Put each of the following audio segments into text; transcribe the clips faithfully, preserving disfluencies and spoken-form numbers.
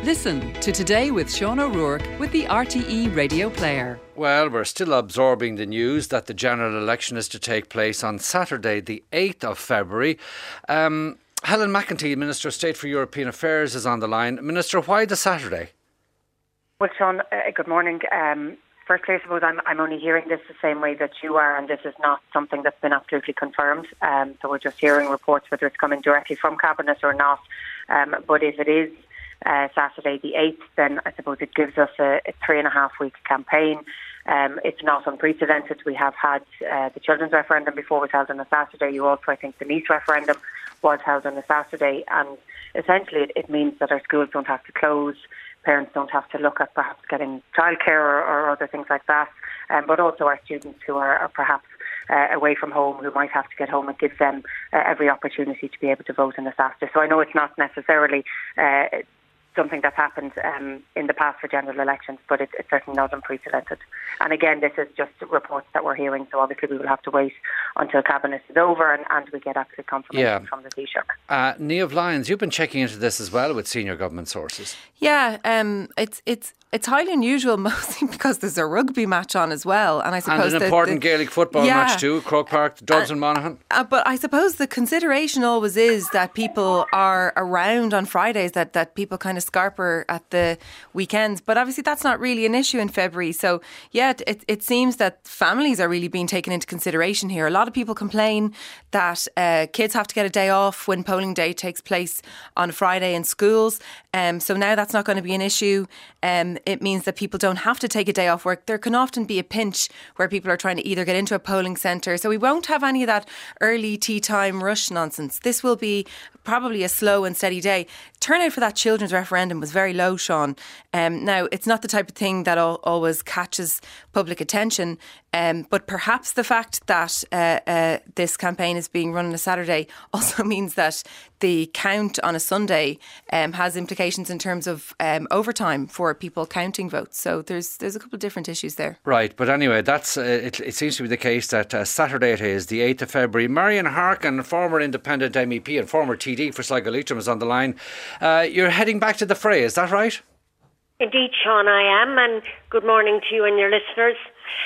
Listen to Today with Sean O'Rourke with the R T E Radio Player. Well, we're still absorbing the news that the general election is to take place on Saturday, the eighth of February. Um, Helen McEntee, Minister of State for European Affairs, is on the line. Minister, why the Saturday? Well, Sean, uh, good morning. Um, firstly, I suppose I'm, I'm only hearing this the same way that you are, and this is not something that's been absolutely confirmed. Um, so we're just hearing reports whether it's coming directly from Cabinet or not. Um, but if it is Uh, Saturday the eighth, then I suppose it gives us a, a three and a half week campaign. Um, it's not unprecedented. We have had uh, the children's referendum before was held on a Saturday. You also, I think, the Nice referendum was held on a Saturday, and essentially it, it means that our schools don't have to close. Parents don't have to look at perhaps getting childcare or, or other things like that. Um, but also our students who are, are perhaps Uh, away from home, who might have to get home, it gives them uh, every opportunity to be able to vote on a Saturday. So I know it's not necessarily uh, something that's happened um, in the past for general elections, but it, it's certainly not unprecedented. And again, this is just reports that we're hearing, so obviously we will have to wait until Cabinet is over and, and we get absolute confirmation yeah. from the Taoiseach. Uh, Niamh Lyons, you've been checking into this as well with senior government sources. Yeah, um, it's it's it's highly unusual, mostly because there's a rugby match on as well, and I suppose and an the, important the, Gaelic football yeah. match too, Croke Park, Dubs uh, and Monaghan. Uh, but I suppose the consideration always is that people are around on Fridays, that that people kind of scarper at the weekends. But obviously that's not really an issue in February. So yeah, it it seems that families are really being taken into consideration here. A lot of people complain that uh, kids have to get a day off when polling day takes place on a Friday in schools. Um, so now that's not going to be an issue. Um, it means that people don't have to take a day off work. There can often be a pinch where people are trying to either get into a polling centre. So we won't have any of that early tea time rush nonsense. This will be probably a slow and steady day. Turnout for that children's referendum was very low, Sean. Um, now, it's not the type of thing that al- always catches public attention, um, but perhaps the fact that uh, uh, this campaign is being run on a Saturday also means that the count on a Sunday um, has implications in terms of um, overtime for people counting votes. So there's there's a couple of different issues there. Right, but anyway, that's uh, it, it seems to be the case that uh, Saturday it is, the eighth of February. Marion Harkin, former independent M E P and former T D for Sligo Leitrim, is on the line. Uh, you're heading back to the fray, is that right? Indeed, Sean, I am, and good morning to you and your listeners.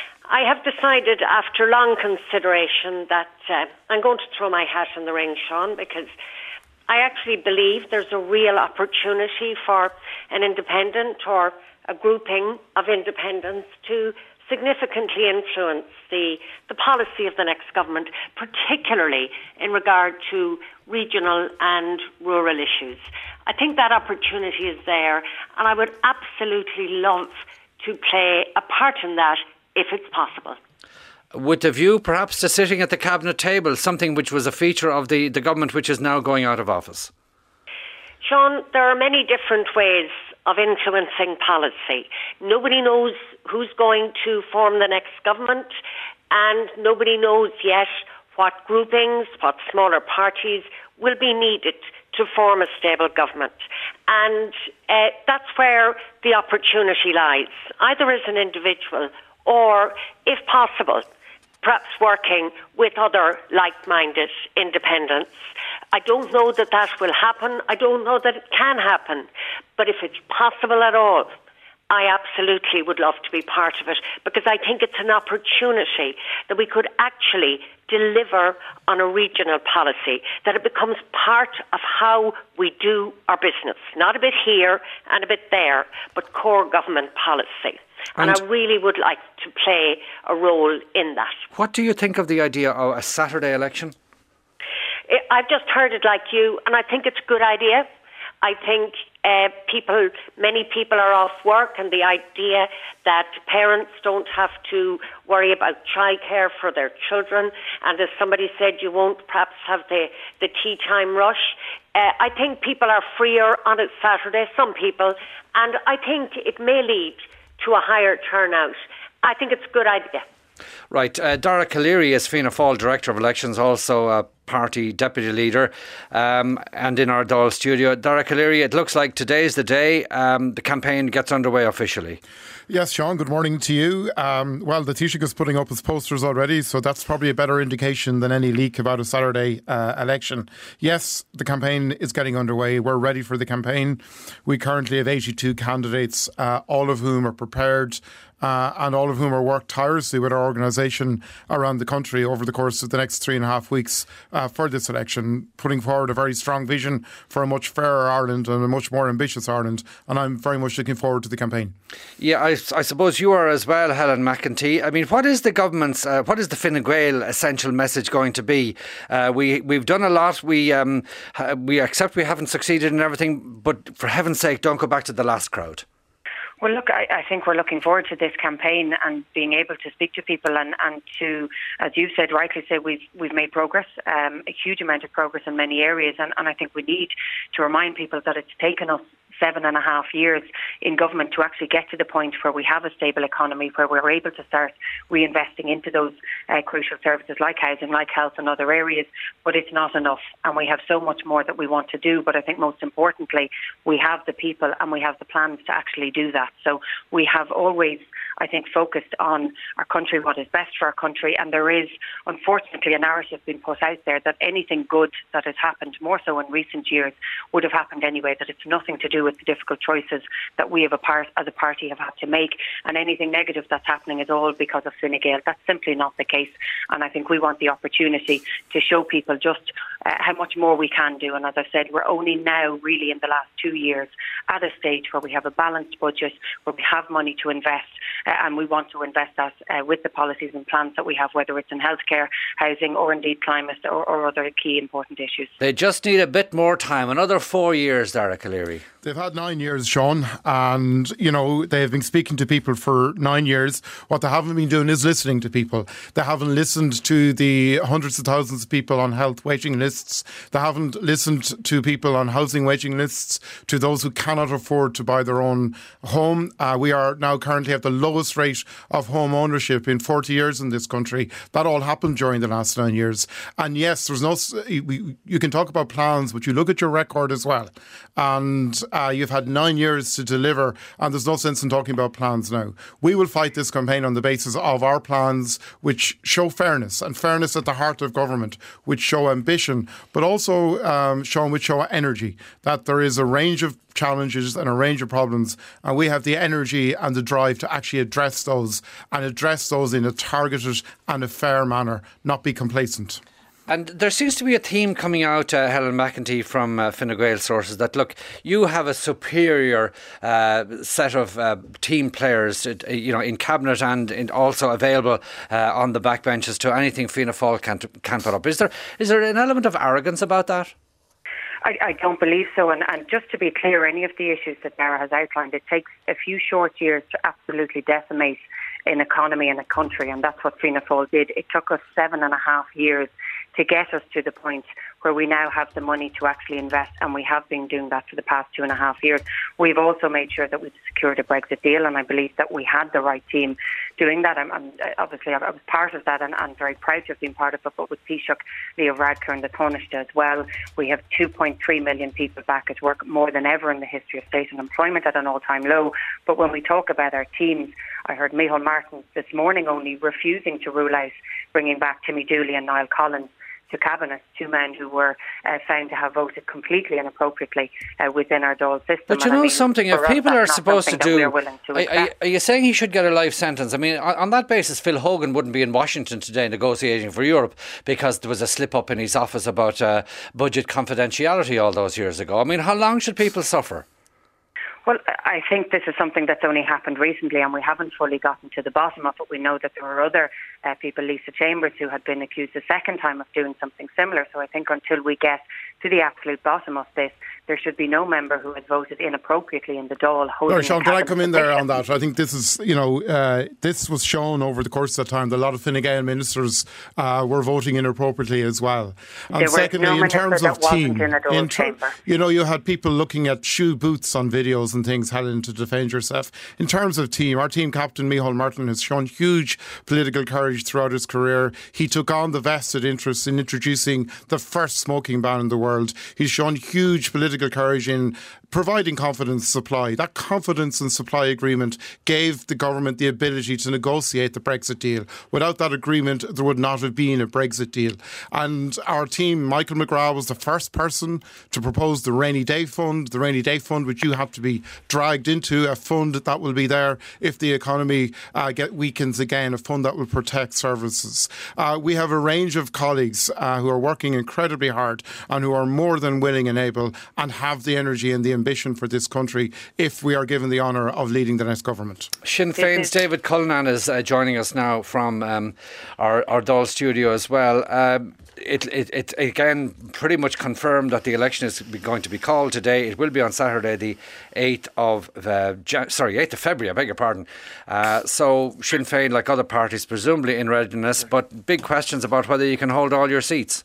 I have decided after long consideration that uh, I'm going to throw my hat in the ring, Sean, because I actually believe there's a real opportunity for an independent or a grouping of independents to significantly influence the, the policy of the next government, particularly in regard to regional and rural issues. I think that opportunity is there, and I would absolutely love to play a part in that if it's possible. With a view perhaps to sitting at the cabinet table, something which was a feature of the, the government which is now going out of office. Sean, there are many different ways of influencing policy. Nobody knows who's going to form the next government, and nobody knows yet what groupings, what smaller parties will be needed to form a stable government. And uh, that's where the opportunity lies, either as an individual or, if possible, perhaps working with other like-minded independents. I don't know that that will happen. I don't know that it can happen. But if it's possible at all, I absolutely would love to be part of it, because I think it's an opportunity that we could actually deliver on a regional policy, that it becomes part of how we do our business, not a bit here and a bit there, but core government policy. And, and I really would like to play a role in that. What do you think of the idea of a Saturday election? I've just heard it like you, and I think it's a good idea. I think uh, people, many people are off work, and the idea that parents don't have to worry about childcare for their children, and as somebody said, you won't perhaps have the, the tea time rush. Uh, I think people are freer on a Saturday, some people, and I think it may lead to a higher turnout. I think it's a good idea. Right. Uh, Dara Calleary is Fianna Fáil Director of Elections, also uh, Party Deputy Leader, um, and in our Dáil studio, Derek O'Leary. It looks like today's the day um, the campaign gets underway officially. Yes, Sean, good morning to you. Um, well, the Taoiseach is putting up his posters already, so that's probably a better indication than any leak about a Saturday uh, election. Yes, the campaign is getting underway. We're ready for the campaign. We currently have eighty-two candidates, uh, all of whom are prepared uh, and all of whom are worked tirelessly with our organisation around the country over the course of the next three and a half weeks uh, for this election, putting forward a very strong vision for a much fairer Ireland and a much more ambitious Ireland. And I'm very much looking forward to the campaign. Yeah, I, I suppose you are as well, Helen McEntee. I mean, what is the government's, uh, what is the Fine Gael essential message going to be? Uh, we, we've done a lot. We, um, we accept we haven't succeeded in everything, but for heaven's sake, don't go back to the last crowd. Well, look, I, I think we're looking forward to this campaign and being able to speak to people and, and to, as you said, rightly say, we've we've made progress, um, a huge amount of progress in many areas. And, and I think we need to remind people that it's taken us seven and a half years in government to actually get to the point where we have a stable economy, where we're able to start reinvesting into those uh, crucial services like housing, like health and other areas. But it's not enough, and we have so much more that we want to do. But I think most importantly, we have the people and we have the plans to actually do that. So we have always, I think, focused on our country, what is best for our country. And there is, unfortunately, a narrative being put out there that anything good that has happened, more so in recent years, would have happened anyway, that it's nothing to do with the difficult choices that we have a part, as a party have had to make, and anything negative that's happening is all because of Fine Gael. That's simply not the case, and I think we want the opportunity to show people just uh, how much more we can do. And as I said, we're only now really in the last two years at a stage where we have a balanced budget, where we have money to invest, uh, and we want to invest that uh, with the policies and plans that we have, whether it's in healthcare, housing, or indeed climate or, or other key important issues. They just need a bit more time, another four years, Derek O'Leary. They've had nine years, Sean, and, you know, they've been speaking to people for nine years. What they haven't been doing is listening to people. They haven't listened to the hundreds of thousands of people on health waiting lists. They haven't listened to people on housing waiting lists, to those who cannot afford to buy their own home. Uh, we are now currently at the lowest rate of home ownership in forty years in this country. That all happened during the last nine years. And yes, there's no, you can talk about plans, but you look at your record as well. And Uh, you've had nine years to deliver, and there's no sense in talking about plans now. We will fight this campaign on the basis of our plans, which show fairness, and fairness at the heart of government, which show ambition, but also, um, Sean, which show energy, that there is a range of challenges and a range of problems, and we have the energy and the drive to actually address those, and address those in a targeted and a fair manner, not be complacent. And there seems to be a theme coming out, uh, Helen McEntee, from uh, Fine Gael sources that, look, you have a superior uh, set of uh, team players, uh, you know, in cabinet and in also available uh, on the backbenches to anything Fianna Fáil can can put up. Is there is there an element of arrogance about that? I, I don't believe so. And, and just to be clear, any of the issues that Dara has outlined, it takes a few short years to absolutely decimate an economy and a country, and that's what Fianna Fáil did. It took us seven and a half years to get us to the point where we now have the money to actually invest, and we have been doing that for the past two and a half years. We've also made sure that we've secured a Brexit deal, and I believe that we had the right team doing that. I'm, I'm obviously I was part of that, and I'm very proud to have been part of it. But with Taoiseach, Leo Varadkar and the Taoiseach as well, we have two point three million people back at work, more than ever in the history of state unemployment at an all-time low. But when we talk about our teams, I heard Micheál Martin this morning only refusing to rule out bringing back Timmy Dooley and Niall Collins to Cabinet, two men who were uh, found to have voted completely inappropriately uh, within our Dáil system. But you know, I mean, something, if people are supposed to do... To are, are, are you saying he should get a life sentence? I mean, on, on that basis, Phil Hogan wouldn't be in Washington today negotiating for Europe because there was a slip-up in his office about uh, budget confidentiality all those years ago. I mean, how long should people suffer? Well, I think this is something that's only happened recently, and we haven't fully gotten to the bottom of it. We know that there were other uh, people, Lisa Chambers, who had been accused a second time of doing something similar. So I think until we get to the absolute bottom of this, there should be no member who has voted inappropriately in the Dáil. No, Sean, can I come in there on that? I think this is, you know, uh, this was shown over the course of that time that a lot of Fine Gael ministers uh, were voting inappropriately as well. And there secondly, no in terms of team, in in ter- you know, you had people looking at shoe boots on videos and things, Helen, to defend yourself. In terms of team, our team captain, Micheál Martin, has shown huge political courage throughout his career. He took on the vested interest in introducing the first smoking ban in the world. He's shown huge political courage in providing confidence supply. That confidence and supply agreement gave the government the ability to negotiate the Brexit deal. Without that agreement, there would not have been a Brexit deal. And our team, Michael McGrath, was the first person to propose the Rainy Day Fund, the Rainy Day Fund, which you have to be dragged into, a fund that will be there if the economy uh, get weakens again, a fund that will protect services. Uh, we have a range of colleagues uh, who are working incredibly hard and who are more than willing and able and have the energy and the ambition for this country if we are given the honour of leading the next government. Sinn Féin's David Cullinan is uh, joining us now from um, our, our Dáil studio as well. Um, It, it, it again pretty much confirmed that the election is going to be called today. It will be on Saturday, the eighth of uh, Jan- sorry, eighth of February. I beg your pardon. Uh, so Sinn Féin, like other parties, presumably in readiness, but big questions about whether you can hold all your seats.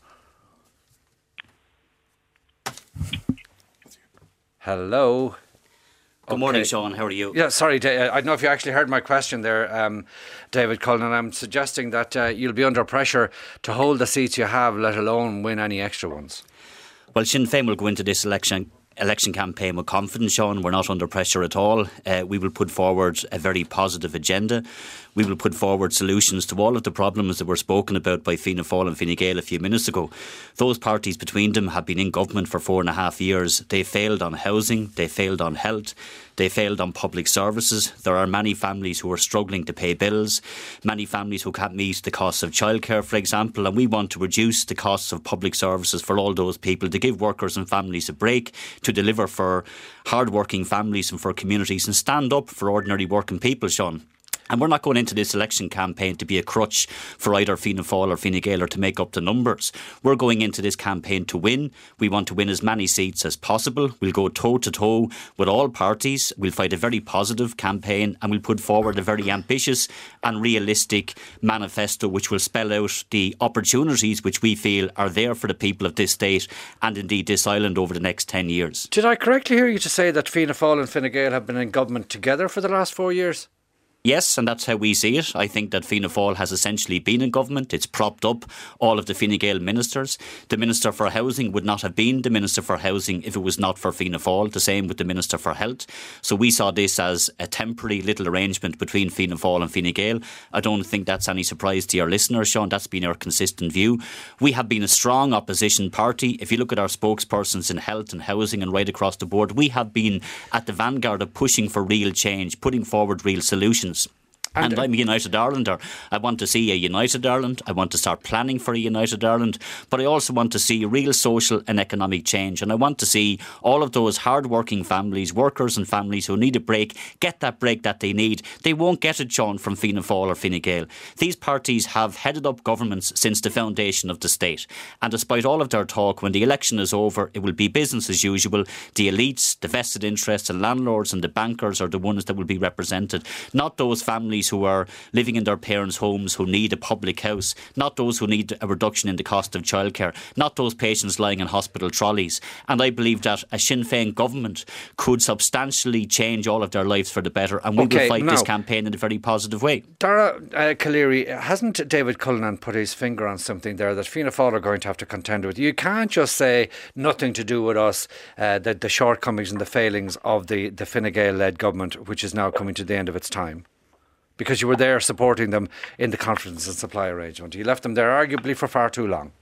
Hello. Good Okay. morning, Sean. How are you? Yeah, sorry, Da- I don't know if you actually heard my question there, um, David Cullinan. I'm suggesting that uh, you'll be under pressure to hold the seats you have, let alone win any extra ones. Well, Sinn Féin will go into this election election campaign with confidence, Sean. We're not under pressure at all. Uh, we will put forward a very positive agenda. We will put forward solutions to all of the problems that were spoken about by Fianna Fáil and Fine Gael a few minutes ago. Those parties between them have been in government for four and a half years. They failed on housing, they failed on health, they failed on public services. There are many families who are struggling to pay bills, many families who can't meet the costs of childcare, for example, and we want to reduce the costs of public services for all those people, to give workers and families a break, to deliver for hard-working families and for communities, and stand up for ordinary working people, Sean. And we're not going into this election campaign to be a crutch for either Fianna Fáil or Fine Gael or to make up the numbers. We're going into this campaign to win. We want to win as many seats as possible. We'll go toe-to-toe with all parties. We'll fight a very positive campaign, and we'll put forward a very ambitious and realistic manifesto which will spell out the opportunities which we feel are there for the people of this state and indeed this island over the next ten years. Did I correctly hear you to say that Fianna Fáil and Fine Gael have been in government together for the last four years? Yes, and that's how we see it. I think that Fianna Fáil has essentially been in government. It's propped up all of the Fine Gael ministers. The Minister for Housing would not have been the Minister for Housing if it was not for Fianna Fáil. The same with the Minister for Health. So we saw this as a temporary little arrangement between Fianna Fáil and Fine Gael. I don't think that's any surprise to your listeners, Sean. That's been our consistent view. We have been a strong opposition party. If you look at our spokespersons in health and housing and right across the board, we have been at the vanguard of pushing for real change, putting forward real solutions. And, and I'm a United Irelander. I want to see a United Ireland. I want to start planning for a United Ireland. But I also want to see real social and economic change. And I want to see all of those hard-working families, workers and families who need a break, get that break that they need. They won't get it, Sean, from Fianna Fáil or Fine Gael. These parties have headed up governments since the foundation of the state. And despite all of their talk, when the election is over, it will be business as usual. The elites, the vested interests, the landlords and the bankers are the ones that will be represented. Not those families who are living in their parents' homes who need a public house, not those who need a reduction in the cost of childcare, not those patients lying in hospital trolleys. And I believe that a Sinn Féin government could substantially change all of their lives for the better, and we okay, will fight now, this campaign in a very positive way. Dara uh, Calleary, hasn't David Cullinan put his finger on something there that Fianna Fáil are going to have to contend with? You can't just say nothing to do with us, uh, the, the shortcomings and the failings of the, the Fine Gael-led government, which is now coming to the end of its time. Because you were there supporting them in the confidence and supply arrangement. You left them there arguably for far too long.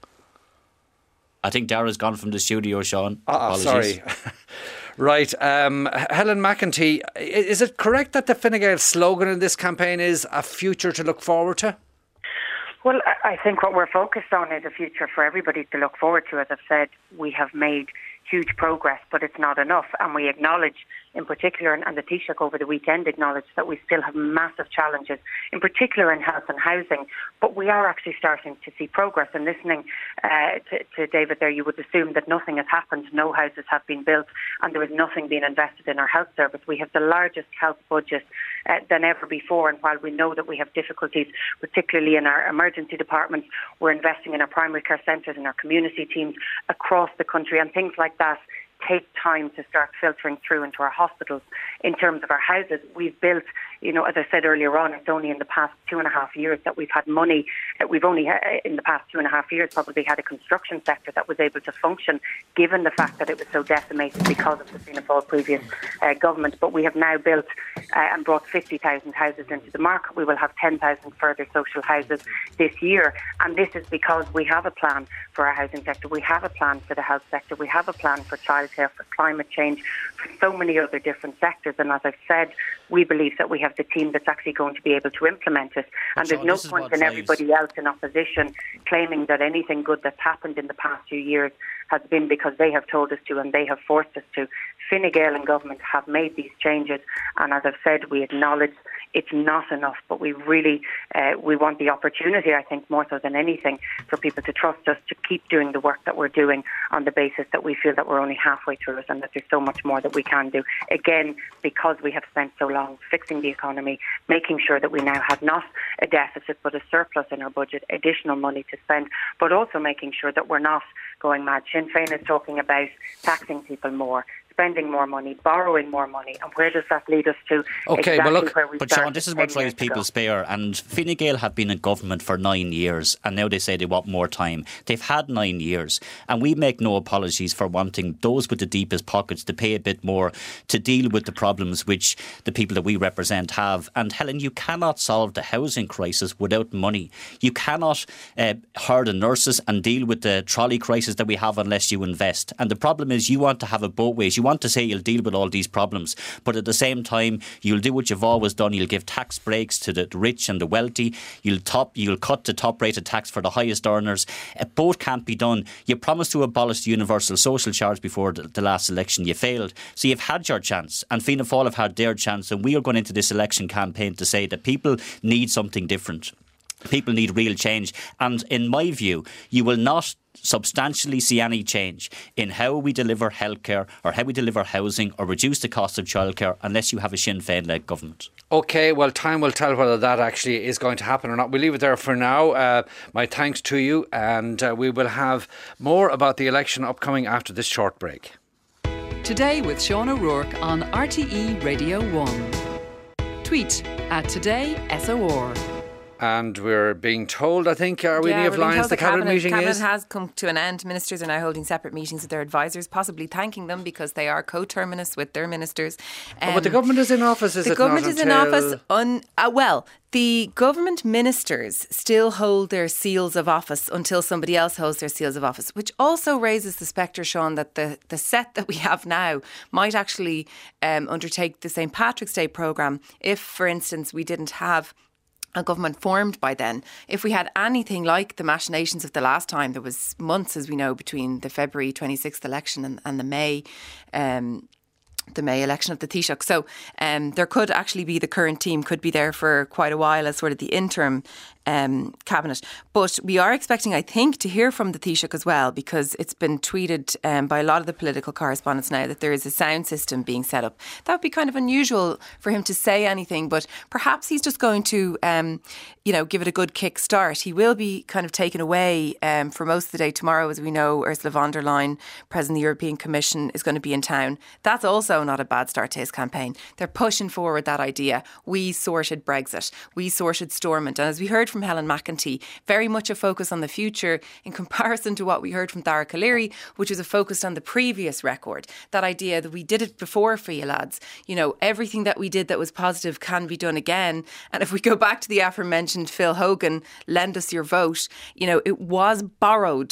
I think Dara's gone from the studio, Sean. Ah, sorry. Right. Um, Helen McEntee, is it correct that the Fine Gael slogan in this campaign is a future to look forward to? Well, I think what we're focused on is a future for everybody to look forward to. As I've said, we have made huge progress, but it's not enough. And we acknowledge in particular, and, and the Taoiseach over the weekend acknowledged that we still have massive challenges, in particular in health and housing. But we are actually starting to see progress. And listening uh, to, to David there, you would assume that nothing has happened, no houses have been built, and there is nothing being invested in our health service. We have the largest health budget uh, than ever before, and while we know that we have difficulties, particularly in our emergency departments, we're investing in our primary care centres and our community teams across the country, and things like that take time to start filtering through into our hospitals. In terms of our houses, we've built, you know, as I said earlier on, it's only in the past two and a half years that we've had money. We've only, in the past two and a half years, probably had a construction sector that was able to function, given the fact that it was so decimated because of the Fianna Fáil previous uh, government. But we have now built uh, and brought fifty thousand houses into the market. We will have ten thousand further social houses this year. And this is because we have a plan for our housing sector. We have a plan for the health sector. We have a plan for childcare, for climate change, for so many other different sectors. And as I've said, we believe that we have the team that's actually going to be able to implement it. And so there's no point in everybody else in opposition claiming that anything good that's happened in the past few years has been because they have told us to and they have forced us to. Fine Gael and government have made these changes, and as I've said, we acknowledge it's not enough, but we really uh, we want the opportunity, I think, more so than anything, for people to trust us to keep doing the work that we're doing on the basis that we feel that we're only halfway through it and that there's so much more that we can do. Again, because we have spent so long fixing the economy, making sure that we now have not a deficit but a surplus in our budget, additional money to spend, but also making sure that we're not going mad. Sinn Féin is talking about taxing people more, spending more money, borrowing more money, and where does that lead us to? Okay, exactly well look, where we but Sean, this is what drives people spare, and Fine Gael have been in government for nine years, and now they say they want more time. They've had nine years, and we make no apologies for wanting those with the deepest pockets to pay a bit more to deal with the problems which the people that we represent have. And Helen, you cannot solve the housing crisis without money. You cannot uh, hire the nurses and deal with the trolley crisis that we have unless you invest. And the problem is you want to have it both ways. You want to say you'll deal with all these problems, but at the same time you'll do what you've always done. You'll give tax breaks to the rich and the wealthy. You'll top, you'll cut the top rated tax for the highest earners. Uh, both can't be done. You promised to abolish the universal social charge before the, the last election. You failed. So you've had your chance, and Fianna Fáil have had their chance, and we are going into this election campaign to say that people need something different. People need real change, and in my view, you will not substantially see any change in how we deliver healthcare or how we deliver housing or reduce the cost of childcare unless you have a Sinn Féin-led government. OK, well, time will tell whether that actually is going to happen or not. We'll leave it there for now. Uh, my thanks to you, and uh, we will have more about the election upcoming after this short break. Today with Sean O'Rourke on R T E Radio one. Tweet at Today S O R. And we're being told, I think, are we yeah, of lines the, the cabinet, cabinet meeting cabinet is? has come to an end. Ministers are now holding separate meetings with their advisors, possibly thanking them because they are co-terminus with their ministers. Um, oh, but the government is in office, is the it government not is in office. Un, uh, well, the government ministers still hold their seals of office until somebody else holds their seals of office, which also raises the spectre, Sean, that the, the set that we have now might actually um, undertake the Saint Patrick's Day programme if, for instance, we didn't have a government formed by then. If we had anything like the machinations of the last time, there was months, as we know, between the February twenty-sixth election and, and the May um, the May election of the Taoiseach. So um, there could actually be, the current team could be there for quite a while as sort of the interim um, cabinet. But we are expecting, I think, to hear from the Taoiseach as well, because it's been tweeted um, by a lot of the political correspondents now that there is a sound system being set up. That would be kind of unusual for him to say anything, but perhaps he's just going to, um, you know, give it a good kick start. He will be kind of taken away um, for most of the day tomorrow. As we know, Ursula von der Leyen, President of the European Commission, is going to be in town. That's also not a bad start to his campaign. They're pushing forward that idea. We sorted Brexit. We sorted Stormont. And as we heard from Helen McEntee, very much a focus on the future in comparison to what we heard from Dara Calleary, which was a focus on the previous record. That idea that we did it before for you lads. You know, everything that we did that was positive can be done again. And if we go back to the aforementioned Phil Hogan, lend us your vote, you know, it was borrowed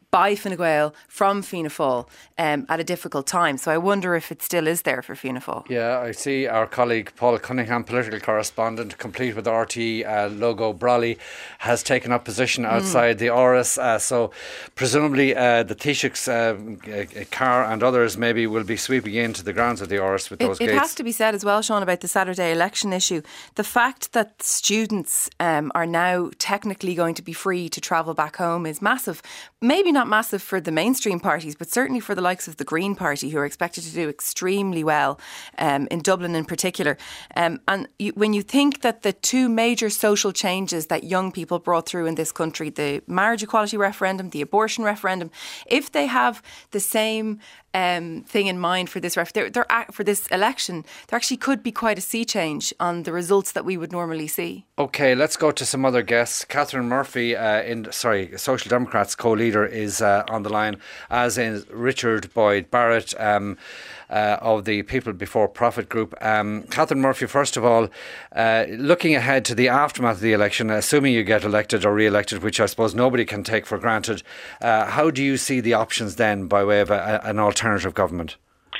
by Fine Gael from Fianna Fáil um, at a difficult time. So I wonder if it still is there for Fianna Fáil. Yeah, I see our colleague Paul Cunningham, political correspondent, complete with R T E uh, logo brolly, has taken up position outside mm. the Áras. Uh, so presumably uh, the Taoiseach's uh, car and others maybe will be sweeping into the grounds of the Áras with it, those it gates. It has to be said as well, Sean, about the Saturday election issue. The fact that students um, are now technically going to be free to travel back home is massive. Maybe not massive for the mainstream parties, but certainly for the likes of the Green Party, who are expected to do extremely well um, in Dublin in particular. Um, and you, when you think that the two major social changes that young people brought through in this country, the marriage equality referendum, the abortion referendum, if they have the same Um, thing in mind for this ref- they're, they're, for this election, there actually could be quite a sea change on the results that we would normally see. Okay, let's go to some other guests. Catherine Murphy, uh, in sorry, Social Democrats co-leader, is uh, on the line, as is Richard Boyd Barrett um, uh, of the People Before Profit group. Um, Catherine Murphy, first of all, uh, looking ahead to the aftermath of the election, assuming you get elected or re-elected, which I suppose nobody can take for granted, uh, how do you see the options then by way of a, an alternative government?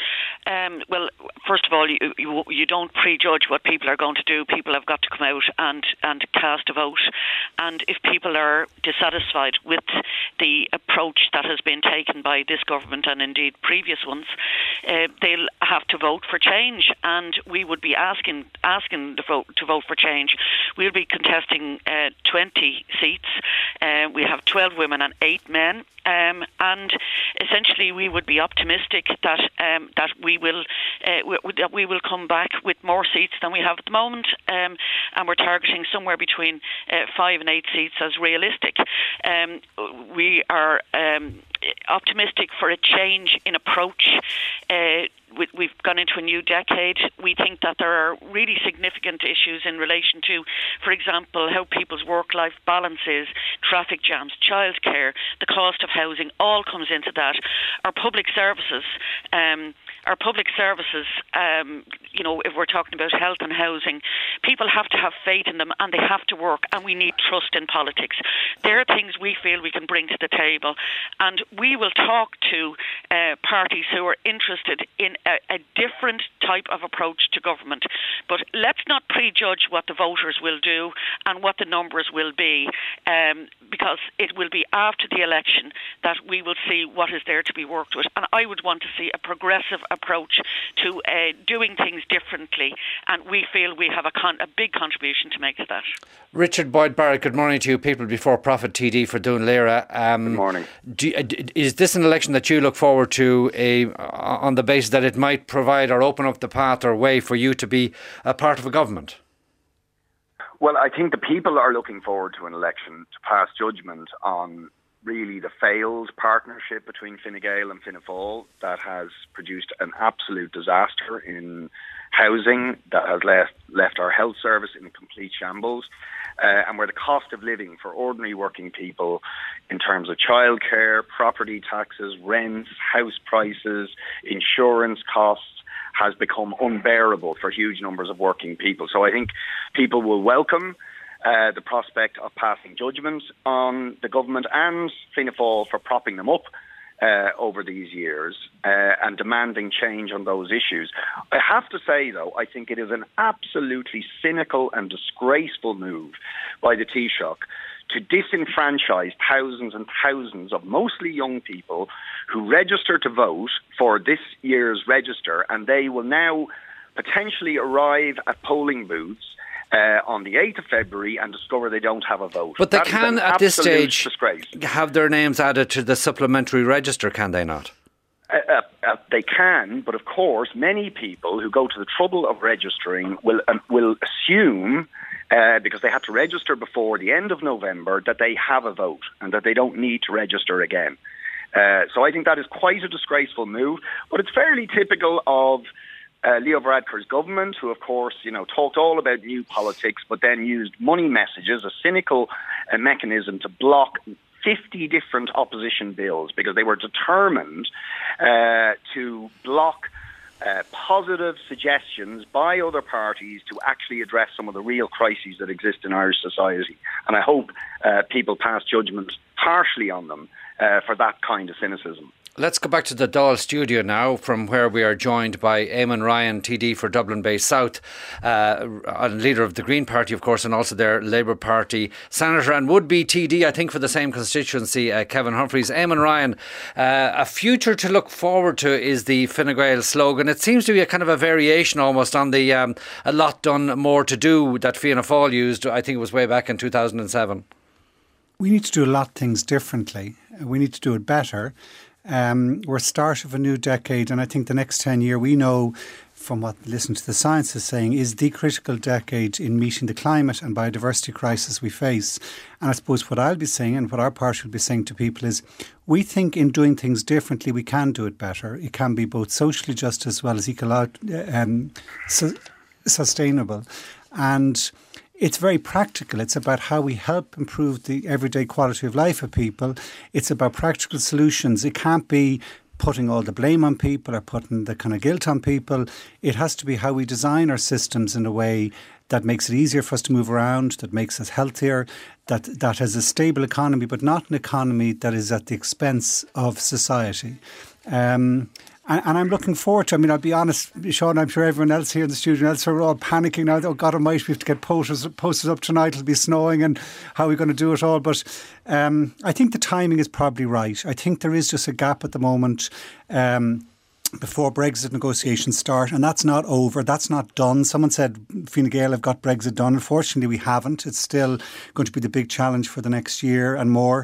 Um, well, first of all, you, you you don't prejudge what people are going to do. People have got to come out and, and cast a vote. And if people are dissatisfied with the approach that has been taken by this government and indeed previous ones, uh, they'll have to vote for change. And we would be asking asking the vote to vote for change. We'll be contesting uh, twenty seats. Uh, we have twelve women and eight men. Um, and essentially, we would be optimistic that um, that we will uh, we, that we will come back with more seats than we have at the moment, um, and we're targeting somewhere between uh, five and eight seats as realistic. Um, we are um, optimistic for a change in approach. Uh, We've gone into a new decade. We think that there are really significant issues in relation to, for example, how people's work-life balance is, traffic jams, childcare, the cost of housing, all comes into that. Our public services, um, our public services, um, you know, if we're talking about health and housing, people have to have faith in them and they have to work, and we need trust in politics. There are things we feel we can bring to the table, and we will talk to uh, parties who are interested in A, a different type of approach to government. But let's not prejudge what the voters will do and what the numbers will be, um, because it will be after the election that we will see what is there to be worked with. And I would want to see a progressive approach to uh, doing things differently, and we feel we have a, con- a big contribution to make to that. Richard Boyd Barrett, good morning to you. People Before Profit T D for Dún Laoghaire. Um, good morning. Do, is this an election that you look forward to a, on the basis that it might provide or open up the path or way for you to be a part of a government? Well, I think the people are looking forward to an election to pass judgment on really the failed partnership between Fine Gael and Fianna Fáil that has produced an absolute disaster in housing, that has left, left our health service in complete shambles, uh, and where the cost of living for ordinary working people in terms of childcare, property taxes, rents, house prices, insurance costs has become unbearable for huge numbers of working people. So I think people will welcome uh, the prospect of passing judgment on the government and Fianna Fáil for propping them up Uh, over these years uh, and demanding change on those issues. I have to say, though, I think it is an absolutely cynical and disgraceful move by the Taoiseach to disenfranchise thousands and thousands of mostly young people who register to vote for this year's register, and they will now potentially arrive at polling booths Uh, on the eighth of February and discover they don't have a vote. But they that can, at this stage, disgrace. have their names added to the supplementary register, can they not? Uh, uh, uh, they can, but of course, many people who go to the trouble of registering will um, will assume, uh, because they had to register before the end of November, that they have a vote and that they don't need to register again. Uh, so I think that is quite a disgraceful move, but it's fairly typical of Uh, Leo Varadkar's government, who, of course, you know, talked all about new politics, but then used money messages, a cynical uh, mechanism to block fifty different opposition bills because they were determined uh, to block uh, positive suggestions by other parties to actually address some of the real crises that exist in Irish society. And I hope uh, people pass judgment harshly on them uh, for that kind of cynicism. Let's go back to the Dáil studio now, from where we are joined by Eamon Ryan, T D for Dublin Bay South, uh, and leader of the Green Party, of course, and also their Labour Party senator and would-be T D, I think, for the same constituency, uh, Kevin Humphreys. Eamon Ryan, uh, a future to look forward to is the Fine Gael slogan. It seems to be a kind of a variation almost on the um, a lot done, more to do that Fianna Fáil used, I think it was way back in two thousand seven. We need to do a lot of things differently. We need to do it better. Um, we're start of a new decade, and I think the next ten year, we know from what Listen to the Science is saying, is the critical decade in meeting the climate and biodiversity crisis we face. And I suppose what I'll be saying and what our party will be saying to people is, we think in doing things differently we can do it better. It can be both socially just as well as ecolo- um, su- sustainable. And it's very practical. It's about how we help improve the everyday quality of life of people. It's about practical solutions. It can't be putting all the blame on people or putting the kind of guilt on people. It has to be how we design our systems in a way that makes it easier for us to move around, that makes us healthier, that, that has a stable economy, but not an economy that is at the expense of society. Um, And, and I'm looking forward to, I mean, I'll be honest, Sean, I'm sure everyone else here in the studio else are all panicking now. Oh, God almighty, we have to get posters, posters up tonight. It'll be snowing and how are we going to do it all? But um, I think the timing is probably right. I think there is just a gap at the moment um, before Brexit negotiations start. And that's not over. That's not done. Someone said, Fine Gael have got Brexit done. Unfortunately, we haven't. It's still going to be the big challenge for the next year and more.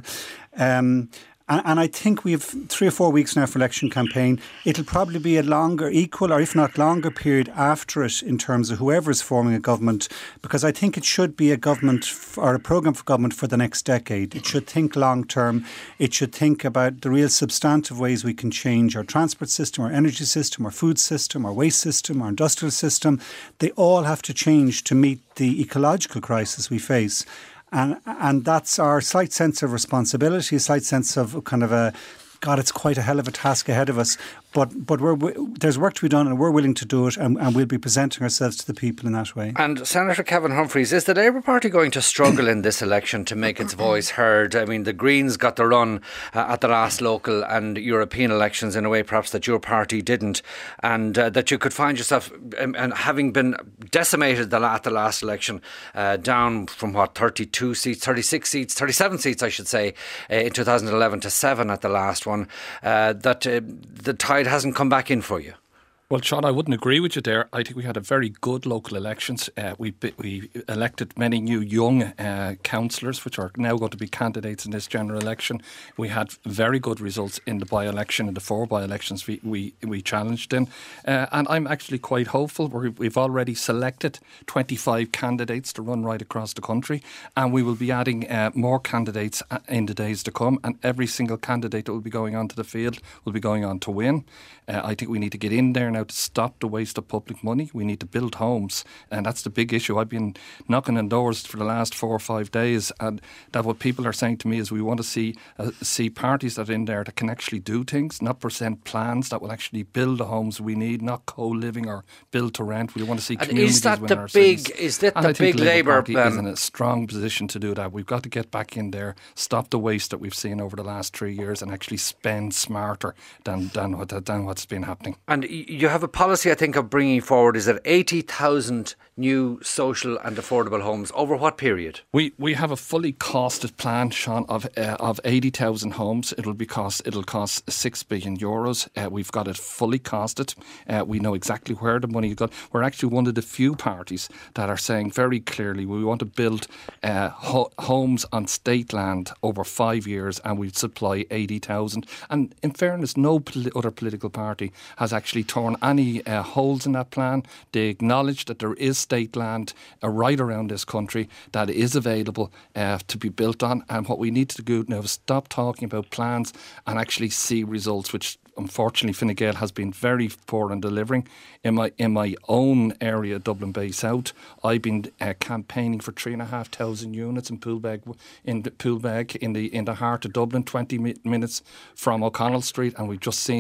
Um And, and I think we have three or four weeks now for election campaign. It'll probably be a longer, equal or if not longer period after it in terms of whoever is forming a government, because I think it should be a government f- or a programme for government for the next decade. It should think long term. It should think about the real substantive ways we can change our transport system, our energy system, our food system, our waste system, our industrial system. They all have to change to meet the ecological crisis we face. And and that's our slight sense of responsibility, a slight sense of kind of a, God, it's quite a hell of a task ahead of us. But but we're, we, there's work to be done and we're willing to do it, and, and we'll be presenting ourselves to the people in that way. And Senator Kevin Humphreys, is the Labour Party going to struggle in this election to make its voice heard? I mean, the Greens got the run uh, at the last local and European elections in a way perhaps that your party didn't, and uh, that you could find yourself, um, and having been decimated the, at the last election, uh, down from what, thirty-two seats, thirty-six seats, thirty-seven seats I should say, uh, in two thousand eleven to seven at the last one, uh, that uh, the tide hasn't come back in for you. Well, Sean, I wouldn't agree with you there. I think we had a very good local elections. Uh, we we elected many new young uh, councillors, which are now going to be candidates in this general election. We had very good results in the by-election and the four by-elections we, we, we challenged in. Uh, and I'm actually quite hopeful. We're, we've already selected twenty-five candidates to run right across the country. And we will be adding uh, more candidates in the days to come. And every single candidate that will be going onto the field will be going on to win. Uh, I think we need to get in there now to stop the waste of public money. We need to build homes, and that's the big issue. I've been knocking on doors for the last four or five days, and that what people are saying to me is we want to see uh, see parties that are in there that can actually do things, not present plans that will actually build the homes we need, not co-living or build to rent. We want to see and communities is that within the our big? cities. Is that and the I think big Labour Labour Party um, is in a strong position to do that. We've got to get back in there, stop the waste that we've seen over the last three years, and actually spend smarter than than what than what's been happening. And you have a policy, I think, of bringing forward, is it eighty thousand new social and affordable homes over what period? We we have a fully costed plan, Sean, of uh, of eighty thousand homes. It'll be cost it'll cost six billion euros. Uh, we've got it fully costed. Uh, we know exactly where the money got. We're actually one of the few parties that are saying very clearly we want to build uh, ho- homes on state land over five years, and we supply eighty thousand. And in fairness, no poli- other political party has actually torn any uh, holes in that plan. They acknowledge that there is state land uh, right around this country that is available uh, to be built on, and what we need to do now is stop talking about plans and actually see results, which unfortunately Fine Gael has been very poor in delivering. In my in my own area, Dublin Bay South, I've been uh, campaigning for three and a half thousand units in Poolbeg, in the Poolbeg, in the in the heart of Dublin, twenty mi- minutes from O'Connell Street, and we've just seen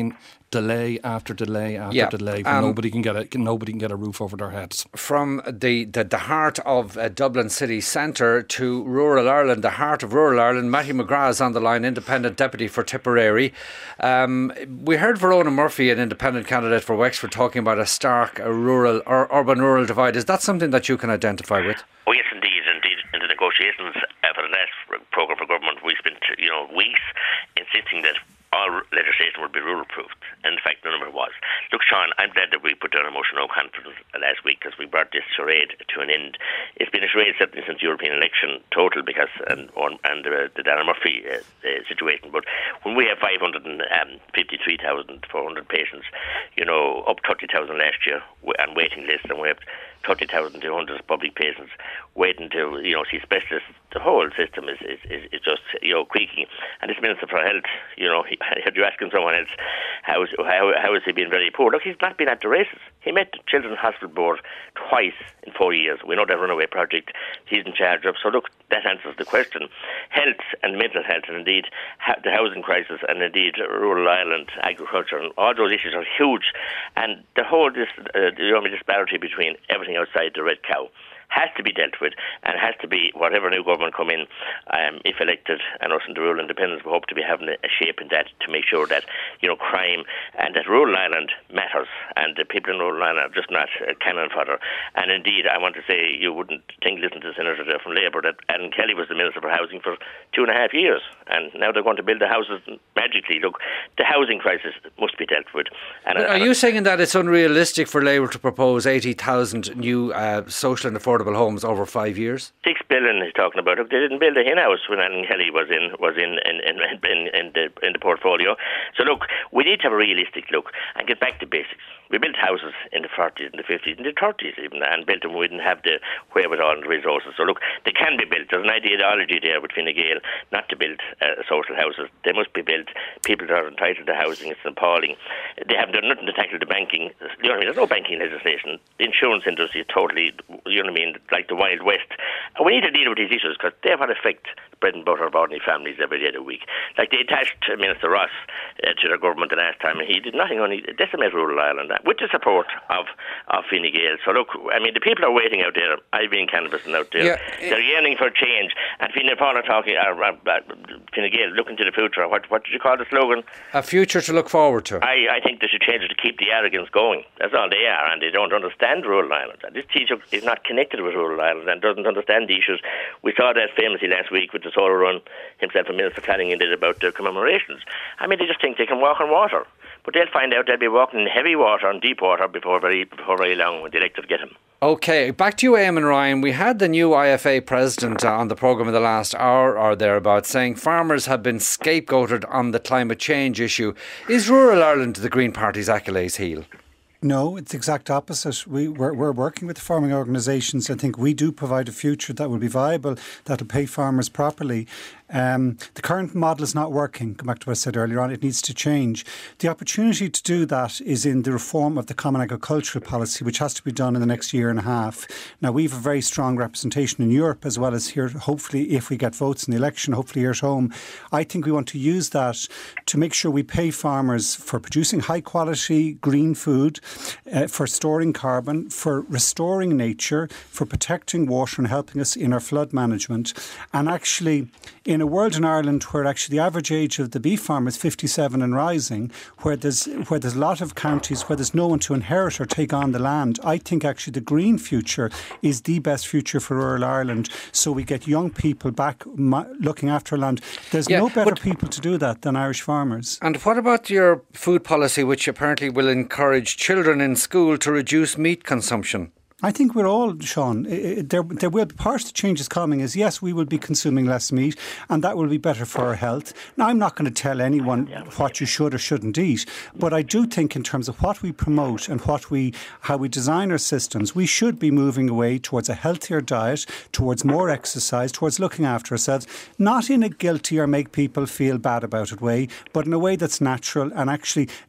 delay after delay after yeah. delay. Um, nobody can get a nobody can get a roof over their heads. From the, the, the heart of uh, Dublin city centre to rural Ireland, the heart of rural Ireland, Matthew McGrath is on the line, independent deputy for Tipperary. Um, we heard Verona Murphy, an independent candidate for Wexford, talking about a stark a rural or urban-rural divide. Is that something that you can identify with? Oh yes, indeed, indeed. In the negotiations uh, for the last programme for government, we spent you know weeks insisting that all legislation would be rural-proofed. And in fact, none of it was. Look, Sean, I'm glad that we put down a motion of no confidence last week because we brought this charade to an end. It's been a charade certainly since the European election total because and and uh, the Dara Murphy uh, uh, situation. But when we have five hundred fifty-three thousand four hundred patients, you know, up thirty thousand last year and waiting lists, and we have thirty thousand two hundred public patients waiting to, you know, see specialists, the whole system is, is, is, is just, you know, creaking. And this Minister for Health, you know, he, you're asking someone else, how is, how, how has he been very poor? Look, he's not been at the races. He met the Children's Hospital Board twice in four years. We know that runaway project he's in charge of. So look, that answers the question. Health and mental health, and indeed ha- the housing crisis, and indeed rural Ireland, agriculture, and all those issues are huge. And the whole dis- uh, the disparity between everything outside the red cow has to be dealt with, and has to be, whatever new government come in, um, if elected, and us in the rural independence, we hope to be having a, a shape in that to make sure that, you know, crime and that rural Ireland matters, and the people in rural Ireland are just not uh, cannon fodder. And indeed, I want to say, you wouldn't think, listen to the Senator there from Labour, that Alan Kelly was the Minister for Housing for two and a half years, and now they're going to build the houses magically. Look, the housing crisis must be dealt with. And, are and you saying that it's unrealistic for Labour to propose eighty thousand new uh, social and affordable homes over five years? Six billion he's talking about. Look, they didn't build a hen house when Alan Kelly was in was in in, in, in, in the in the portfolio. So look, we need to have a realistic look and get back to basics. We built houses in the forties, in the fifties, in the thirties even, and built them. We didn't have the wherewithal and the resources. So look, they can be built. There's an ideology there with Fine Gael not to build uh, social houses. They must be built. People that are entitled to housing, it's appalling. They haven't done nothing to tackle the banking. You know what I mean? There's no banking legislation. The insurance industry is totally, you know what I mean, like the Wild West. And we need to deal with these issues because they have an effect bread and butter of ordinary families every day of the week. Like they attached uh, Minister Ross uh, to their government the last time, and he did nothing, only decimate rural Ireland with the support of, of Fine Gael. So look, I mean, the people are waiting out there. I've been canvassing out there. Yeah. They're yearning for change. And Fianna Fáil are talking, uh, uh, uh, Fine Gael, looking to the future. What, what did you call the slogan? A future to look forward to. I, I think they should change it to keep the arrogance going. That's all they are, and they don't understand rural Ireland. And this teacher is not connected with rural Ireland and doesn't understand the issues. We saw that famously last week with the solar run himself and Minister Flanagan did about the commemorations. I mean, they just think they can walk on water. But they'll find out they'll be walking in heavy water and deep water before very before very long when the elected get them. OK, back to you, Eamon Ryan. We had the new I F A president uh, on the programme in the last hour or thereabouts saying farmers have been scapegoated on the climate change issue. Is rural Ireland the Green Party's Achilles heel? No, it's the exact opposite. We, we're, we're working with the farming organisations. I think we do provide a future that will be viable, that will pay farmers properly. Um, the current model is not working. Come back to what I said earlier on. It needs to change. The opportunity to do that is in the reform of the Common Agricultural Policy, which has to be done in the next year and a half. Now, we have a very strong representation in Europe as well as here, hopefully, if we get votes in the election, hopefully here at home. I think we want to use that to make sure we pay farmers for producing high-quality green food, uh, for storing carbon, for restoring nature, for protecting water and helping us in our flood management. And actually, in a world in Ireland where actually the average age of the beef farmer is fifty-seven and rising, where there's where there's a lot of counties where there's no one to inherit or take on the land, I think actually the green future is the best future for rural Ireland. So we get young people back looking after land. There's yeah, no better people to do that than Irish farmers. And what about your food policy, which apparently will encourage children in school to reduce meat consumption? I think we're all, Sean, there, there will be part of the changes coming is, yes, we will be consuming less meat and that will be better for our health. Now, I'm not going to tell anyone what you should or shouldn't eat, but I do think in terms of what we promote and what we, how we design our systems, we should be moving away towards a healthier diet, towards more exercise, towards looking after ourselves, not in a guilty or make people feel bad about it way, but in a way that's natural and actually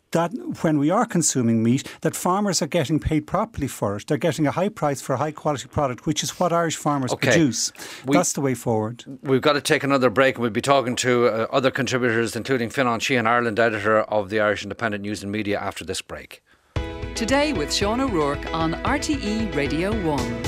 that when we are consuming meat, that farmers are getting paid properly for it. They're getting a high price for a high quality product, which is what Irish farmers okay. produce. We, That's the way forward. We've got to take another break, and we'll be talking to uh, other contributors, including Fionnán Sheahan, Ireland editor of the Irish Independent News and Media, after this break. Today with Sean O'Rourke on R T E Radio one.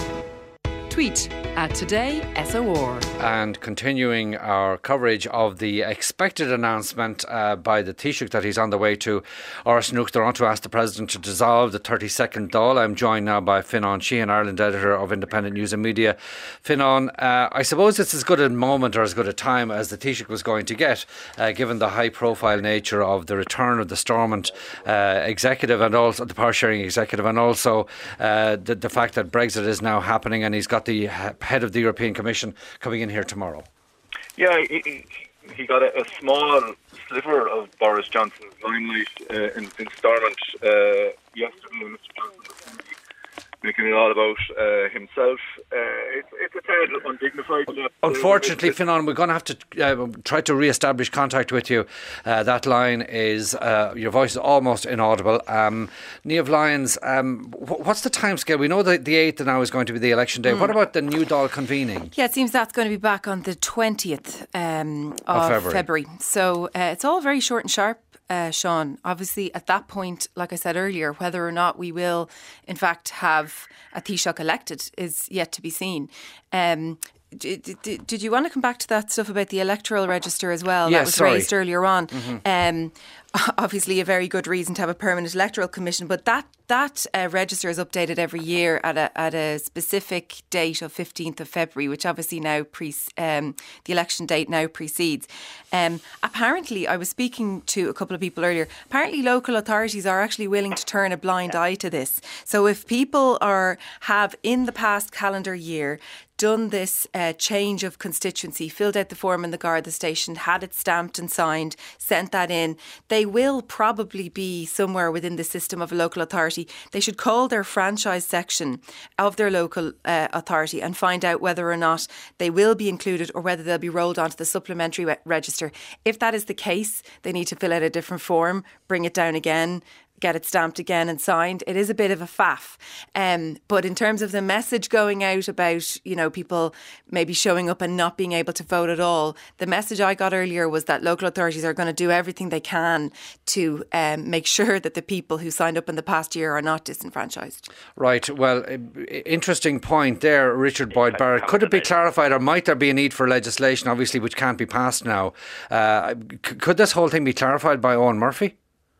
Tweet at Today S O R. And continuing our coverage of the expected announcement uh, by the Taoiseach that he's on the way to Áras an Uachtar to ask the President to dissolve the thirty-second Dáil. I'm joined now by Fionnán Sheahan, Ireland editor of Independent News and Media. Fionnán, uh, I suppose it's as good a moment or as good a time as the Taoiseach was going to get, uh, given the high profile nature of the return of the Stormont uh, executive and also the power sharing executive, and also uh, the, the fact that Brexit is now happening and he's got the head of the European Commission coming in here tomorrow. Yeah, he, he got a, a small sliver of Boris Johnson's limelight uh, in, in Stormont uh, yesterday. Mister Johnson was making it all about uh, himself. Uh, it's, it's a tad undignified. Unfortunately, Fionnán, we're going to have to uh, try to re-establish contact with you. Uh, that line is, uh, your voice is almost inaudible. Um, Niamh Lyons, um, what's the timescale? We know that the eighth now is going to be the election day. Mm. What about the new Dáil convening? Yeah, it seems that's going to be back on the twentieth um, of, of February. February. So uh, it's all very short and sharp. Uh, Sean, obviously at that point, like I said earlier, whether or not we will in fact have a Taoiseach elected is yet to be seen. Um, did, did, did you want to come back to that stuff about the electoral register as well? Yes, that was sorry. raised earlier on. Mm-hmm. Um, obviously a very good reason to have a permanent electoral commission, but that that uh, register is updated every year at a at a specific date of fifteenth of February, which obviously now pre um, the election date now precedes. Um, apparently, I was speaking to a couple of people earlier. Apparently, local authorities are actually willing to turn a blind eye to this. So, if people are have in the past calendar year done this uh, change of constituency, filled out the form in the Garda station, had it stamped and signed, sent that in, they will probably be somewhere within the system of a local authority. They should call their franchise section of their local uh, authority and find out whether or not they will be included or whether they'll be rolled onto the supplementary re- register. If that is the case, they need to fill out a different form, bring it down again, get it stamped again and signed. It is a bit of a faff. Um, but in terms of the message going out about, you know, people maybe showing up and not being able to vote at all, the message I got earlier was that local authorities are going to do everything they can to um, make sure that the people who signed up in the past year are not disenfranchised. Right. Well, interesting point there, Richard Boyd Barrett. Could it be clarified, or might there be a need for legislation, obviously, which can't be passed now? Uh, could this whole thing be clarified by Eoin Murphy?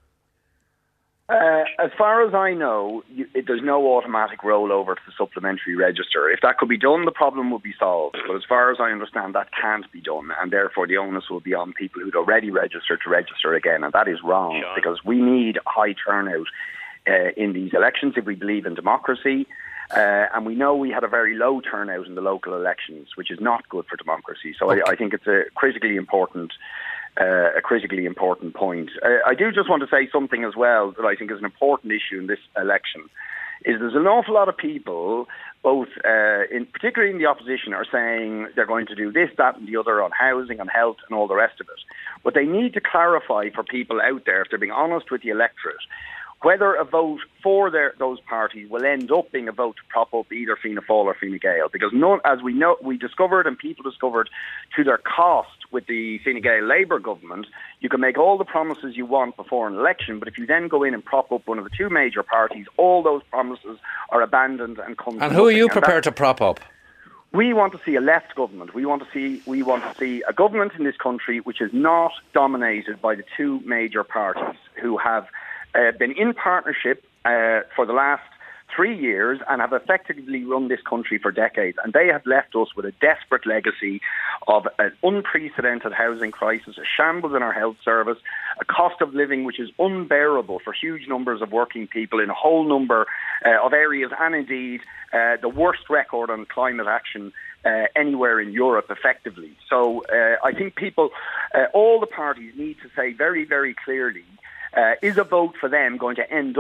Uh, as far as I know, you, it, there's no automatic rollover to the supplementary register. If that could be done, the problem would be solved. But as far as I understand, that can't be done, and therefore the onus will be on people who'd already registered to register again, and that is wrong, sure. Because we need a high turnout uh, in these elections if we believe in democracy. Uh, and we know we had a very low turnout in the local elections, which is not good for democracy. So okay. I, I think it's a critically important Uh, a critically important point. Uh, I do just want to say something as well that I think is an important issue in this election, is there's an awful lot of people, both uh, in particularly in the opposition, are saying they're going to do this, that and the other on housing, on health and all the rest of it. But they need to clarify for people out there, if they're being honest with the electorate, whether a vote for their, those parties will end up being a vote to prop up either Fianna Fáil or Fine Gael. Because none, as we know, we discovered and people discovered to their cost with the Fine Gael Labour government, you can make all the promises you want before an election, but if you then go in and prop up one of the two major parties, all those promises are abandoned and come. And who are you prepared to prop up? We want to see a left government. We want to see we want to see a government in this country which is not dominated by the two major parties who have Uh, been in partnership uh, for the last three years and have effectively run this country for decades. And they have left us with a desperate legacy of an unprecedented housing crisis, a shambles in our health service, a cost of living which is unbearable for huge numbers of working people in a whole number uh, of areas, and indeed uh, the worst record on climate action uh, anywhere in Europe, effectively. So uh, I think people, uh, all the parties need to say very, very clearly, Uh, is a vote for them going to end up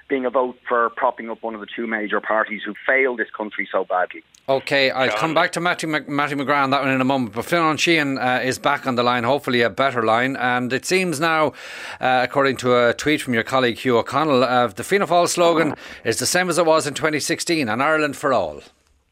being a vote for propping up one of the two major parties who failed this country so badly. OK, I'll come back to Matthew, Mc, Matthew McGrath on that one in a moment. But Fionn Sheehan uh, is back on the line, hopefully a better line. And it seems now, uh, according to a tweet from your colleague Hugh O'Connell, uh, the Fianna Fáil slogan is the same as it was in twenty sixteen, an Ireland for all.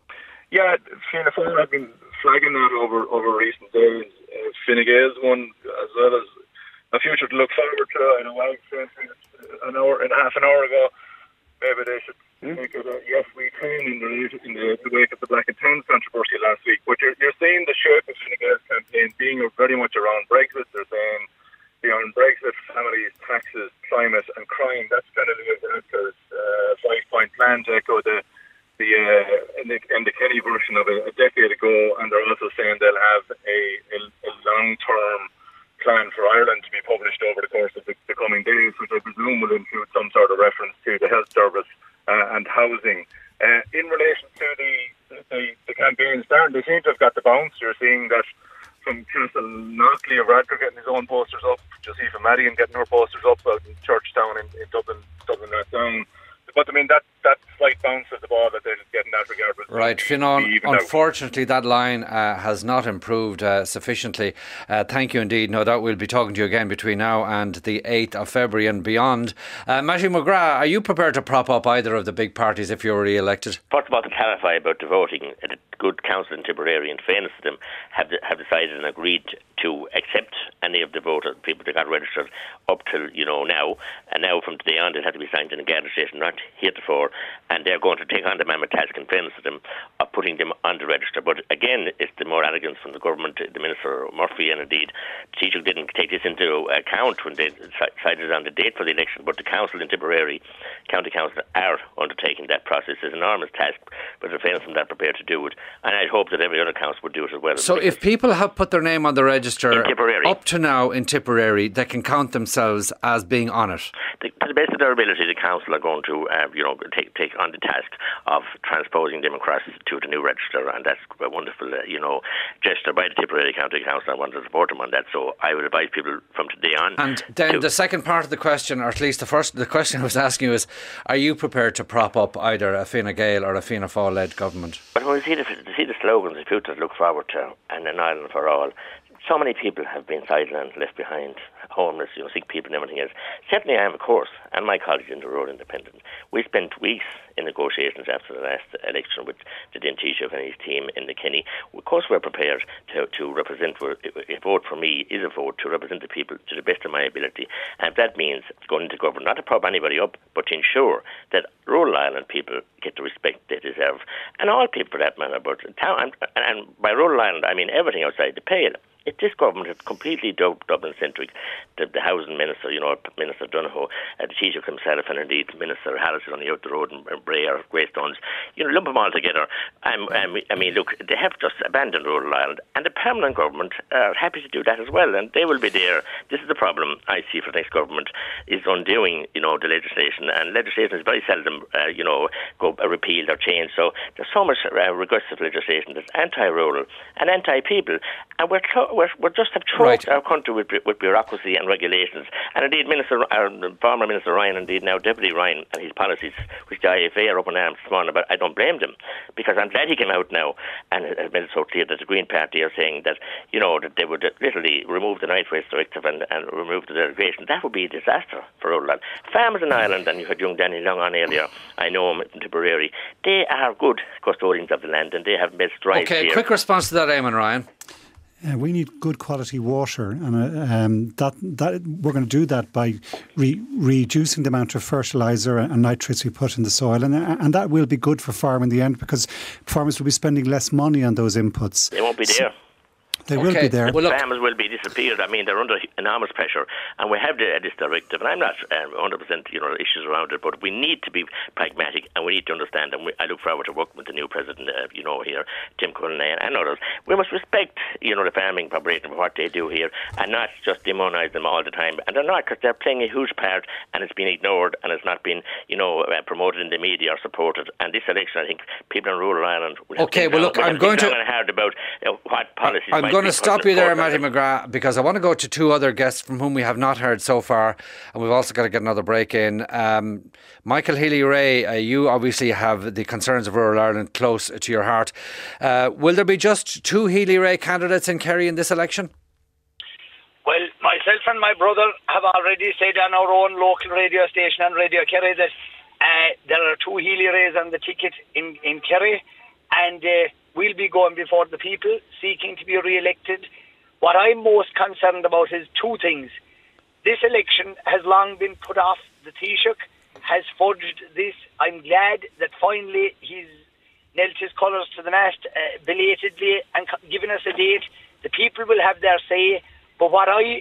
Yeah, Fianna Fáil have been flagging that over, over recent days. Uh, Fine Gael's one, as well as a future to look forward to. I know I said an hour and a half an hour ago, maybe they should mm. make it a yes, we can in the, in the, the wake of the Black and Tan controversy last week. But you're, you're seeing the shape of Fine Gael's campaign being very much around Brexit. They're saying beyond Brexit, families, taxes, climate and crime. That's kind of the Varadkar's uh, five-point plan to echo the the uh, and the, and the Kenny version of a, a decade ago. And they're also saying they'll have a, a, a long-term plan for Ireland to be published over the course of the, the coming days, which I presume will include some sort of reference to the health service uh, and housing. Uh, in relation to the, the the campaigns, Darren, they seem to have got the bounce. You're seeing that from Castleknock, Leo Varadkar getting his own posters up, Josepha Madigan getting her posters up out in Churchtown in, in Dublin, Dublin that down. But I mean, that, that slight bounce of the ball that they're getting in that regard. Right, Fionn, unfortunately that line uh, has not improved uh, sufficiently. Uh, thank you indeed. No doubt we'll be talking to you again between now and the eighth of February and beyond. Uh, Matthew McGrath, are you prepared to prop up either of the big parties if you're re-elected? First of all, to clarify about the voting, the good council in Tipperary, in fairness to them, have, de- have decided and agreed to accept any of the voter people that got registered up till, you know, now. And now from today on, they'll have to be signed in a Garda station, not heretofore. And they're going to take on the mammoth task, in fairness to them, of putting them on the register. But again, it's the more arrogance from the government, the Minister Murphy, and indeed the Taoiseach didn't take this into account when they decided on the date for the election. But the council in Tipperary, County Council, are undertaking that process. It's an enormous task, but in fairness to them, they're prepared to do it. And I'd hope that every other council would do it as well. So if people have put their name on the register up to now in Tipperary, they can count themselves as being on it? The, to the best of their ability, the council are going to, uh, you know, take take on the task of transposing them across to the new register, and that's a wonderful, uh, you know, gesture by the Tipperary County Council. I want to support them on that, so I would advise people from today on. And then the second part of the question, or at least the first, the question I was asking you is, are you prepared to prop up either a Fine Gael or a Fianna Fáil-led government? But when we see the, see the slogans, the future to look forward to, and an Ireland for all, so many people have been sidelined, left behind, homeless, you know, sick people and everything else. Certainly I am, of course, and my colleagues in the Rural Independent. We spent weeks in negotiations after the last election with the Taoiseach and his team in the Kenny. Of course we're prepared to, to represent, a vote for me is a vote to represent the people to the best of my ability. And if that means going into government, not to prop anybody up, but to ensure that rural Ireland people get the respect they deserve. And all people for that matter, but town, and, and by rural Ireland I mean everything outside the pale. If this government had completely Dublin-centric, the, the housing minister, you know, Minister Donohoe, uh, the Taoiseach himself, and indeed Minister Harris is only out the road, and Bray or Greystones, you know, lump them all together. Um, um, I mean, look, they have just abandoned rural Ireland, and the permanent government are happy to do that as well, and they will be there. This is the problem I see for the next government, is undoing, you know, the legislation, and legislation is very seldom, uh, you know, go uh, repealed or changed. So there's so much uh, regressive legislation that's anti-rural and anti-people, and we're clo- We're, we just have choked right. our country with, with bureaucracy and regulations. And indeed, Minister, our former Minister Ryan, indeed now Deputy Ryan, and his policies, which the I F A are up in arms this morning, but I don't blame them, because I'm glad he came out now and has made it so clear that the Green Party are saying that, you know, that they would literally remove the Night Waste Directive and, and remove the derogation. That would be a disaster for rural land. Farmers in Ireland, and you had young Danny Long on earlier, I know him in Tipperary, they are good custodians of the land, and they have made strides Okay, here. Quick response to that, Eamon Ryan. Uh, we need good quality water, and uh, um, that that we're going to do that by re- reducing the amount of fertiliser and nitrates we put in the soil, and and that will be good for farm in the end, because farmers will be spending less money on those inputs. They won't be there. They okay. will be there. Well, farmers will be disappeared. I mean, they're under enormous pressure, and we have the, this directive, and I'm not uh, one hundred percent, you know, issues around it, but we need to be pragmatic, and we need to understand, and we, I look forward to working with the new president, uh, you know, here, Tim Cullen and others. We must respect, you know, the farming population for what they do here, and not just demonise them all the time. And they're not, because they're playing a huge part, and it's been ignored, and it's not been, you know, uh, promoted in the media or supported. And this election, I think, people in rural Ireland will okay, well, look, I'm going to concerned about uh, what policies. I'm going to stop you there, Matty McGrath, because I want to go to two other guests from whom we have not heard so far, and we've also got to get another break in. Um, Michael Healy-Rae, uh, you obviously have the concerns of rural Ireland close to your heart. Uh, will there be just two Healy-Rae candidates in Kerry in this election? Well, myself and my brother have already said on our own local radio station on Radio Kerry that uh, there are two Healy-Raes on the ticket in, in Kerry, and uh, we'll be going before the people seeking to be re-elected. What I'm most concerned about is two things. This election has long been put off. The Taoiseach has fudged this. I'm glad that finally he's knelt his colours to the mast uh, belatedly and given us a date. The people will have their say. But what I,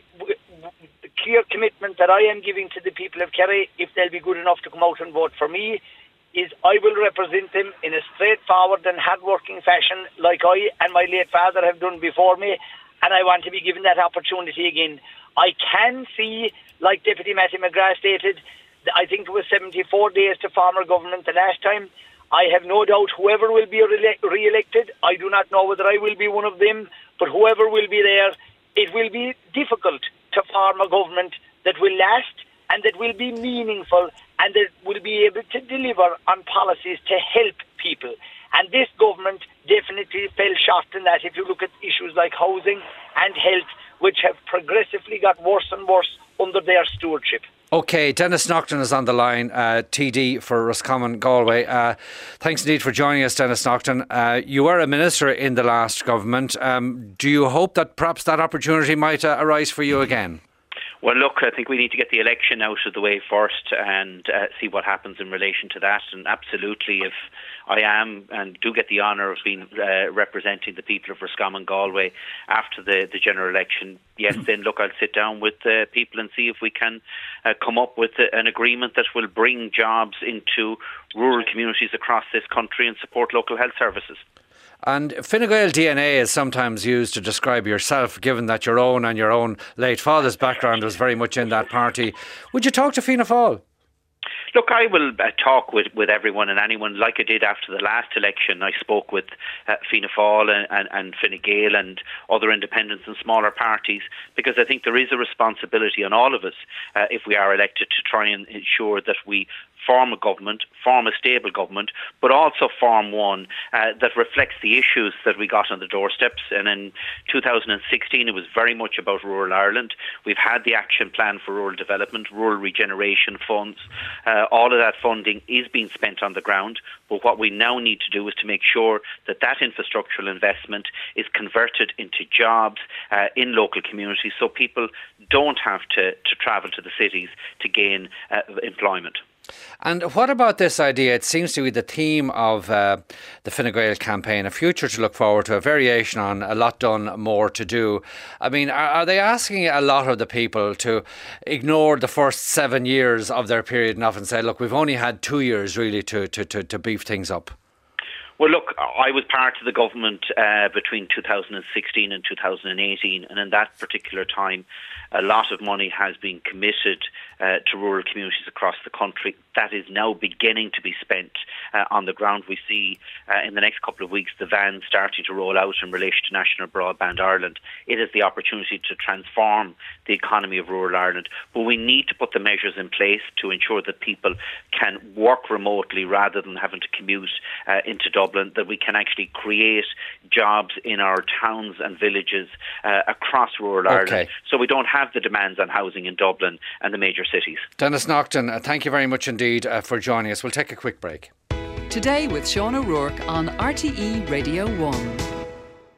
the clear commitment that I am giving to the people of Kerry, if they'll be good enough to come out and vote for me, is I will represent them in a straightforward and hard-working fashion like I and my late father have done before me, and I want to be given that opportunity again. I can see, like Deputy Matty McGrath stated, I think it was seventy-four days to former government the last time. I have no doubt whoever will be re-elected, I do not know whether I will be one of them, but whoever will be there, it will be difficult to form a government that will last and that will be meaningful and that will be able to deliver on policies to help people. And this government definitely fell short in that if you look at issues like housing and health, which have progressively got worse and worse under their stewardship. OK, Dennis Naughton is on the line, uh, T D for Roscommon Galway. Uh, thanks indeed for joining us, Dennis Naughton. Uh, you were a minister in the last government. Um, do you hope that perhaps that opportunity might uh, arise for you again? Well, look, I think we need to get the election out of the way first and uh, see what happens in relation to that. And absolutely, if I am and do get the honour of being uh, representing the people of Roscommon Galway after the, the general election, yes, then look, I'll sit down with uh, people and see if we can uh, come up with uh, an agreement that will bring jobs into rural communities across this country and support local health services. And Fine Gael D N A is sometimes used to describe yourself, given that your own and your own late father's background was very much in that party. Would you talk to Fianna Fáil? Look, I will uh, talk with, with everyone and anyone, like I did after the last election. I spoke with uh, Fianna Fáil and, and, and Fine Gael and other independents and smaller parties, because I think there is a responsibility on all of us, uh, if we are elected, to try and ensure that we form a government, form a stable government, but also form one uh, that reflects the issues that we got on the doorsteps. And in two thousand sixteen, it was very much about rural Ireland. We've had the action plan for rural development, rural regeneration funds. Uh, all of that funding is being spent on the ground. But what we now need to do is to make sure that that infrastructural investment is converted into jobs uh, in local communities, so people don't have to, to travel to the cities to gain uh, employment. And what about this idea? It seems to be the theme of uh, the Fine Gael campaign, a future to look forward to, a variation on a lot done, more to do. I mean, are, are they asking a lot of the people to ignore the first seven years of their period and often say, look, we've only had two years really to, to, to, to beef things up? Well, look, I was part of the government uh, between two thousand sixteen and two thousand eighteen, and in that particular time, a lot of money has been committed uh, to rural communities across the country. That is now beginning to be spent uh, on the ground. We see uh, in the next couple of weeks the vans starting to roll out in relation to National Broadband Ireland. It is the opportunity to transform the economy of rural Ireland, but we need to put the measures in place to ensure that people can work remotely rather than having to commute uh, into Dublin, that we can actually create jobs in our towns and villages uh, across rural Okay. Ireland, so we don't have the demands on housing in Dublin and the major cities. Dennis Naughton, uh, thank you very much indeed uh, for joining us. We'll take a quick break. Today with Sean O'Rourke on R T E Radio one.